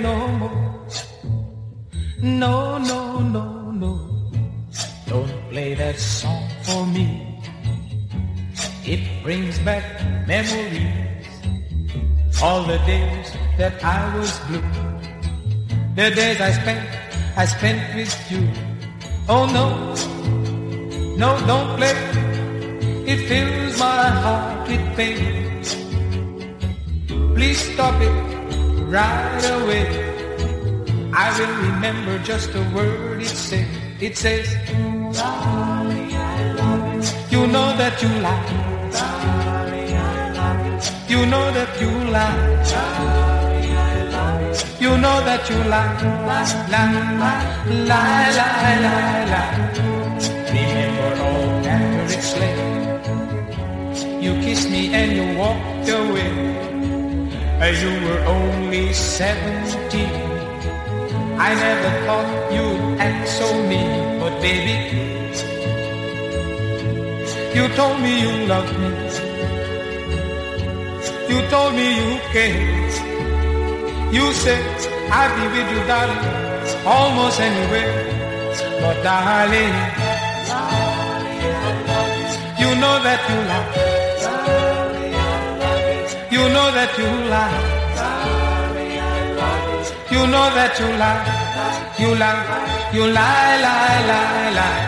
no more. No, no, no, no. Don't play that song for me. It brings back memories. All the days that I was blue. The days I spent with you. Oh no, no, don't play. It fills my heart with pain. Please stop it right away. I will remember just the word it says. It says, darling, I love you. You know that you lie. Darling, I love you. You know that you lie. Darling, I love you. You know that you lie. Lie, lie, lie, lie, lie, lie. Remember all after it's late. You kissed me and you walked away. You were only 17. I never thought you'd act so mean. But baby, you told me you loved me. You told me you cared. You said I'd be with you, darling, almost anywhere. But darling, you know that you lie. You know that you lie. You know that you lie. You lie. You lie, lie, lie, lie.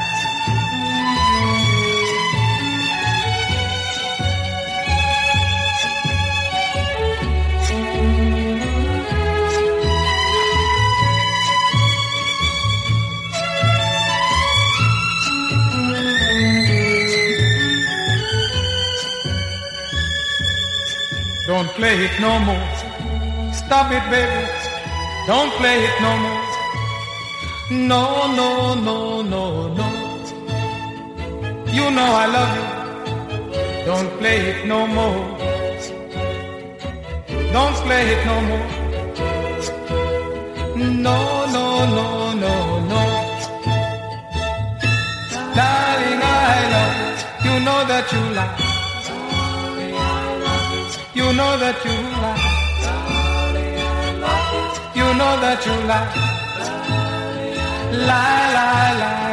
Don't play it no more. Stop it, baby. Don't play it no more. No, no, no, no, no. You know I love you. Don't play it no more. Don't play it no more. No, no, no, no, no. Darling, I love you. You know that you lie. You know that you lie. You know that you lie. Lie, lie, lie.